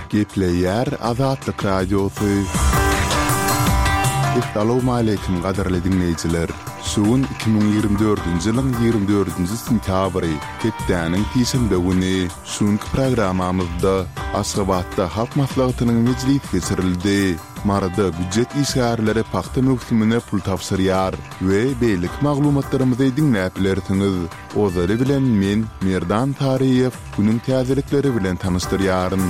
Gepleyer Azatlyk Radiosu. Assalamu alaykum qadarly dinleyijiler. Şuun 2024-nji ýylyň 24-nji sentýabry Tepdäniň tiýşembe güni şuňky programamyzda Aşgabatda halk maslahatynyň mejlisi geçirildi. Marada büdjet işgärleri paxta möhkümine pul tapşyrýar we beýlik maglumatlarymyzy dinläp bilersiňiz. Ozary bilen men Merdan Tariýew günüň täzelikleri bilen tanışdyrýaryn.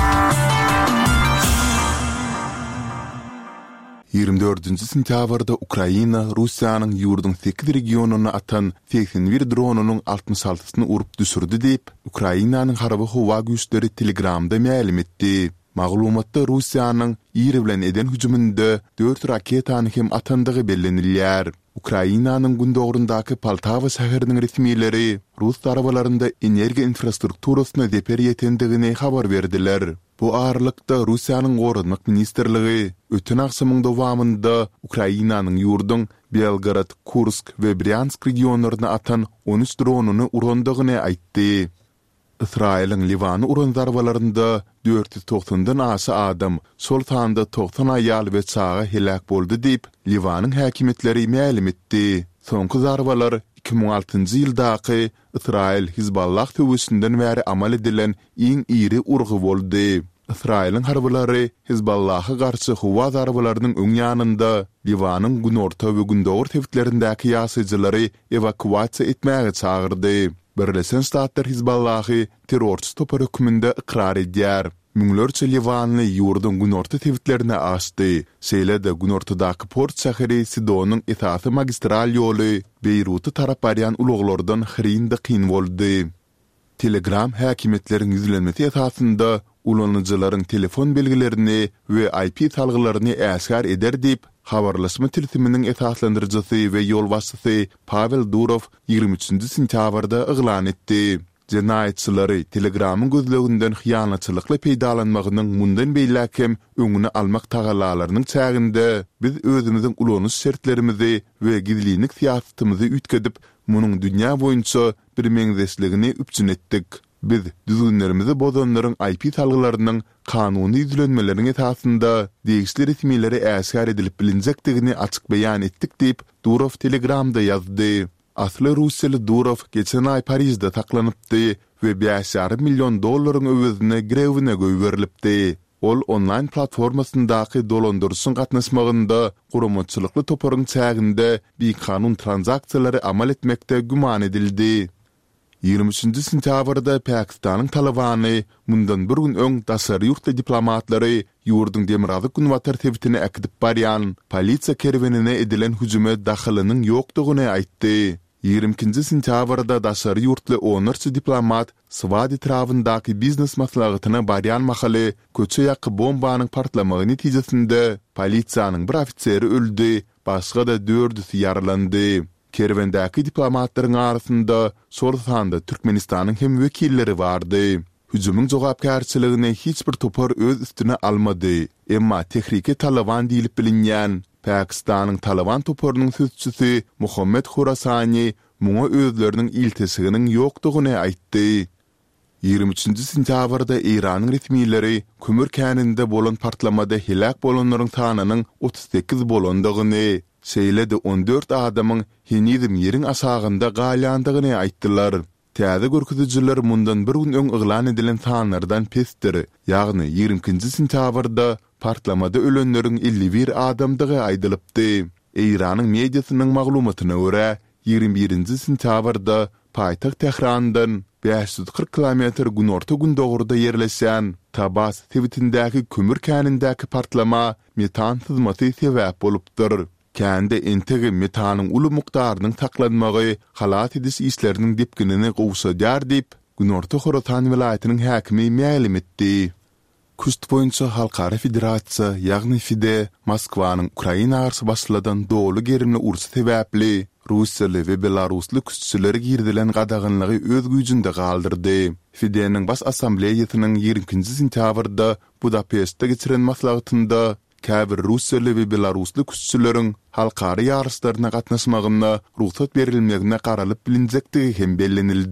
24-nji sentýabrda Ukraina Russiýanyň ýurdun 8 regionuny atan 81 dronunyň 66-syny urup düşürdi diýip Ukrainanyň harby howa güýçleri Telegramda ma'lum etdi. Maglumatda Russiýanyň ýeri bilen eden hüjüminde 4 raketany hem atandygy bellenilýär. Ukrainanyň gündogrundaky Poltava şäheriniň resmiýetleri Rus arabalarynda energiýa infrastrukturasyna zeper ýetendigini habar berdiler. Bu aralykda Russiýanyň Gorunmak ministrligi ötün akşamyň dowamında Ukrainanyň ýurdun Belgrad, Kursk we Bryansk regionlaryna atan 13 dronuny urandygyny aýtdy. İsrail'in Livanı uran zarbalarında 490'dan aşy adam, sol tanda 90 aýal we çaga helak boldy diýip Livanın häkimetleri ma'lum etdi. Soňky zarbalar 2006-njy ýyldaky Israil Hizballah töwesinden bäri amal edilen iň iri urgy boldy. İsrail'in harbalary Hizballaha garşy howa zarbalarynyň öň ýanynda Livanın günorta we gündowur tewitlerindäki ýaşaýjylary evakuasiýa etmäge çagyrdy. Birleşen Ştatlar Hizballahy terrorçy topar hökmünde ikrar edýär. Müňlerçe Livanly ýurdun günorta tewitlerine açdy. Şeýle-de günortadaky port şäheri Sidonyň esasy magistral ýoly Beyruty tarap barýan uluglardan hirinde kyn boldy. Telegram häkimetleriň ýüzlenmesi esasında ulanıcılaryň telefon belgilerini we IP salgylaryny äsgär eder diýip habarlaşma tilsiminiň esaslandyrjysy we ýol başçysy Pavel Durov 23-nji sentýabrda eglan etdi. Jenaýetçilary Telegramyň gözleginden hyýanatçylykla peýdalanmagynyň mundan beýläkem öňüni almak tagalalarynyň çäginde biz özümiziň ulanyş şertlerimizi we gizlilik siýasatymyzy ütkedip munyň dünýä boýunça bir meňzeşligini üpçün etdik. Biz düzgünlerimizi bozanlaryň IP salgylarynyň kanuny ýüzlenmelerine esasında degişli resmiýetleri äsgär edilip bilinjekdigini açyk beýan etdik diýip Durov Telegramda ýazdy. Asly Russiýaly Durov geçen ay Parisde taklanypdy we $5,5 milyon öwezine grewine göýberilipdi. Ol online platformasyndaky dolandyrşyň gatnaşmagynda guramaçylykly toparyň çäginde bir kanun transaksiýalary amal etmekde güman edildi. 23-nji sentýabrda Pakistanyň Talabany mundan bir gün öň daşary ýurtda diplomatlary ýurdun Demirhazy Günwatar tewitini äkidip barýan polisiýa kerwenine edilen hüjüme daxylynyň ýokdugyny aýtdy. 22-nji sentýabrda daşary ýurtly 10 diplomat Swat etrafyndaky biznes maslahatyna barýan mahaly köçe ýaky bombanyň partlamagy netijesinde polisiýanyň bir ofiseri öldü, başga da 4 ýaralandy. Kerwendäki diplomatlaryň arasynda sol sanda Türkmenistanyň hem wekilleri bardy. Hüjümüň jogapkärçiligini hiç bir topar öz üstüne almady. Emma tehrike Taliban diýilip bilinýän Pakistanyň Taliban toparynyň sözçüsi Muhammed Khurasani muňa özleriniň iltisiginiň ýokdugyny aýtdy. 23-nji sentýabrda Iranyň resmiýetleri kömür käninde bolan partlamada helak bolanlaryň sanynyň 38 bolandygyny, şeýle-de 14 adamyň henizim ýeriň aşagynda galýandygyny aýtdylar. Täze görkezijler mundan bir gün öň eglan edilen sanlardan pesdir. Ýagny 22-nji sentýabrda partlamada ölenleriň 51 adamdygy aýdylypdy. Iranyň mediasynyň maglumatyna görä 21-nji sentýabrda paýtagt Tehrandan 540 kilometr günorta gündogurda ýerleşen Tabas tewitindäki kömür känindäki partlama metan syzmasy sebäp bolupdyr. Kände entegi metanyň uly mukdarynyň taklanmagy halat edis işleriniň dipkinini gowşadýar diýip Günorta Horatan vilayatynyň häkimi ma'lum etdi. Kust boýunça Halkara Federasiýa, ýagny FIDE, Moskwanyň Ukraina garşy başladan dowly gerimli ursy sebäpli Russiýaly we Belarusly küçüleri girdilen gadagynlygy öz güýjünde galdyrdy. FIDE-niň bas assambleýasynyň 20-nji sentýabrda Budapestde geçiren maslahatynda käbir Russiýaly we Belarusly küçüleriň halkary ýarışlaryna gatnaşmagyna ruhsat berilmegine garalyp bilinjektigi hem bellenildi.